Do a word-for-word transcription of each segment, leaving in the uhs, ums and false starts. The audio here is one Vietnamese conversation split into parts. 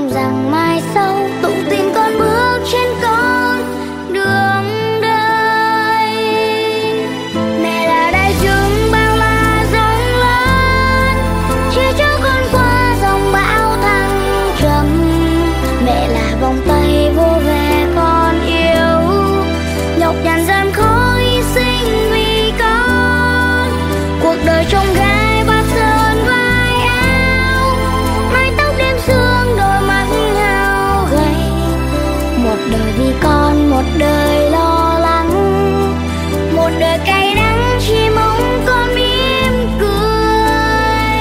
mong rằng mai sau tụng tin con bước trên con đường đời. Mẹ là đại dương bao la rộng lớn, che chở con qua dòng bão thăng trầm. Mẹ là vòng tay vô về con yêu, nhọc nhằn gian khó hy sinh vì con. Cuộc đời trông gai bạc sơn vai áo, mái tóc đêm sương đôi mắt hao gầy. Một đời vì con, một đời lo lắng, một đời cay đắng chỉ mong con mỉm cười.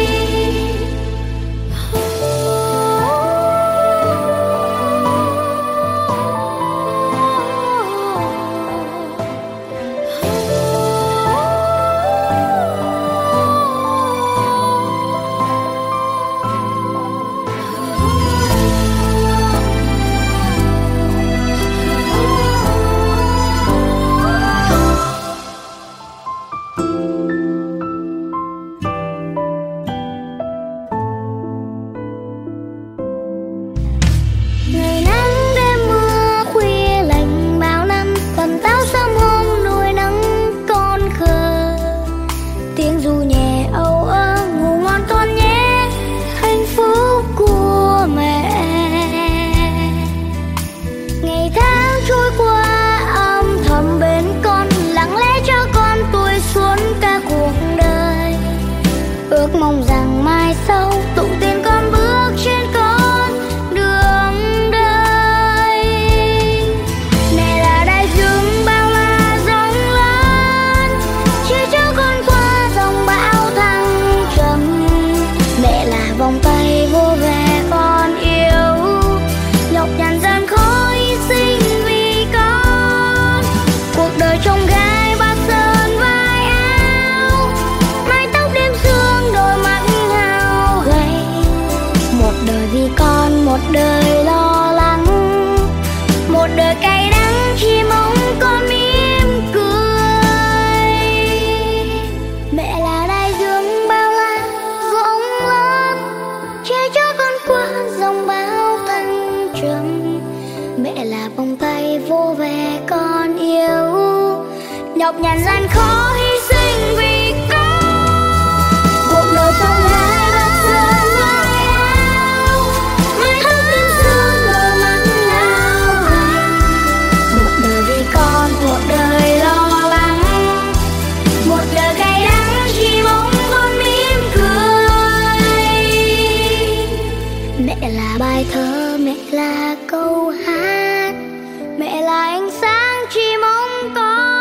Ngày nắng đêm mưa khuya lạnh bao năm, phần táo sớm hôm nuôi nắng con khờ. Tiếng ru nhẹ âu ơ ngủ ngon con nhé, hạnh phúc của mẹ. Ngày tháng trôi qua âm thầm bên con, lặng lẽ cho con tuổi xuân cả cuộc đời. Ước mong rằng mai sau tụng tin con bước trên con đường đời. Mẹ là đại dương bao la rộng lớn, che chở con qua dòng bão thăng trầm. Mẹ là vòng tay vô về con yêu, nhọc nhằn gian khó hy sinh vì con. Cuộc đời trông gai bạc sơn vai áo, mái tóc đêm sương đôi mắt hao gầy. Một đời vì con, một đời lo lắng, một đời cay đắng chỉ mong con mỉm cười. Mẹ là đại dương bao la rộng lớn, che chở con qua dòng bão thăng trầm. Mẹ là vòng tay vô về con yêu, nhọc nhằn gian khó hy sinh vì con. Cuộc đời trong hai bát sơn vai áo, mái tóc đêm sương đôi mắt hao gầy. Một đời vì con, một đời lo lắng, một đời cay đắng chỉ mong con mỉm cười. Mẹ là bài thơ, mẹ là câu hát, mẹ là ánh sáng chỉ mong con